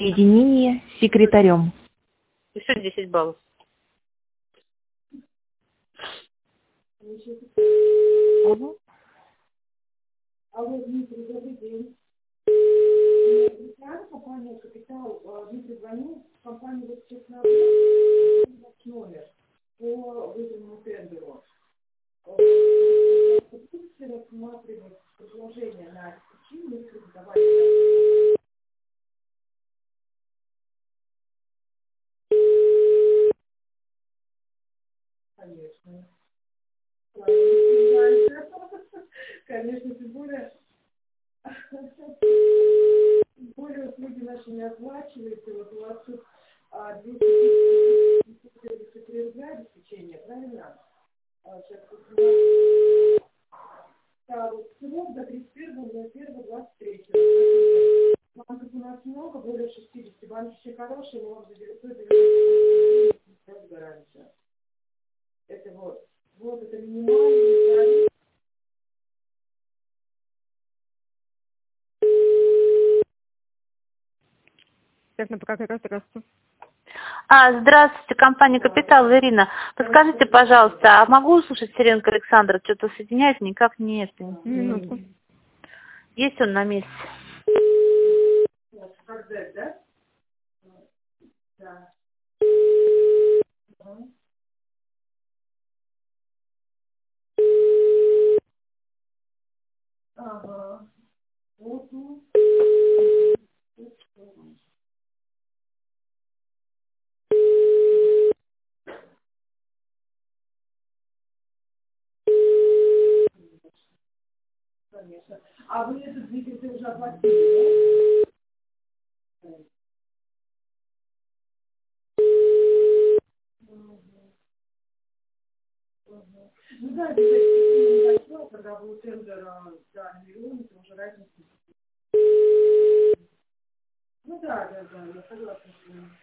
Соединение с секретарем. Еще 10 баллов. Угу. Алло, Дмитрий, добрый день. Компания «Капитал», Дмитрий звонил в компанию номер по выбранному тендеру. Будете рассматривать предложение на обеспечение кредитования? Конечно. Конечно, тем более услуги наши не оплачиваются. Вот у вас тут 253 рубля обеспечения, правильно? Сейчас посмотрим. Срок до 31.01.23. Банков у нас много, более 60. Банки все хорошие, но за 990 гарантия. Это вот. Вот это минимальный тариф. Так, ну пока как раз. Здравствуйте, компания «Капитал», Ирина. Подскажите, пожалуйста, а могу услышать Сиренко Александра? Что-то соединяет, никак не это. Минутку. Есть он на месте? Как Z, да? Да. Ага. Вот. Конечно. А вы этот двигатель уже оплатили, да? Ну да, обязательно небольшое, когда был тендер за миллион, это уже разница. Ну да, я согласна с вами.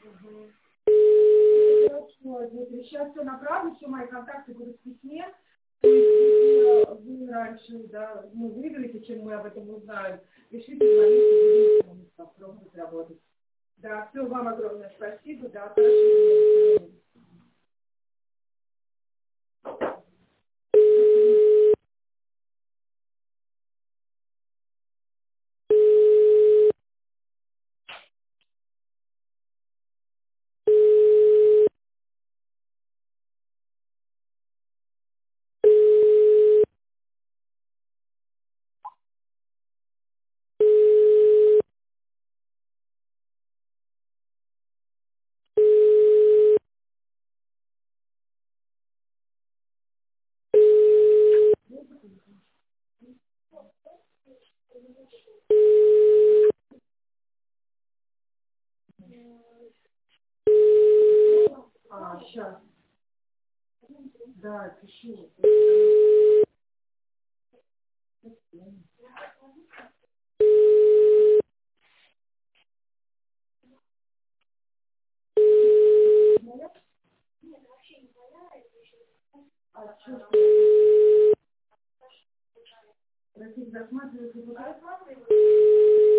Хорошо, Дмитрий, сейчас все направлю, все мои контакты будут в письме. То есть, если вы раньше, да, выиграете, чем мы об этом узнаем, пишите, звоните, будем попробовать работать. Да, все, вам огромное спасибо, да, хорошо. Сейчас. Да, пишу. Простите, досматривайте,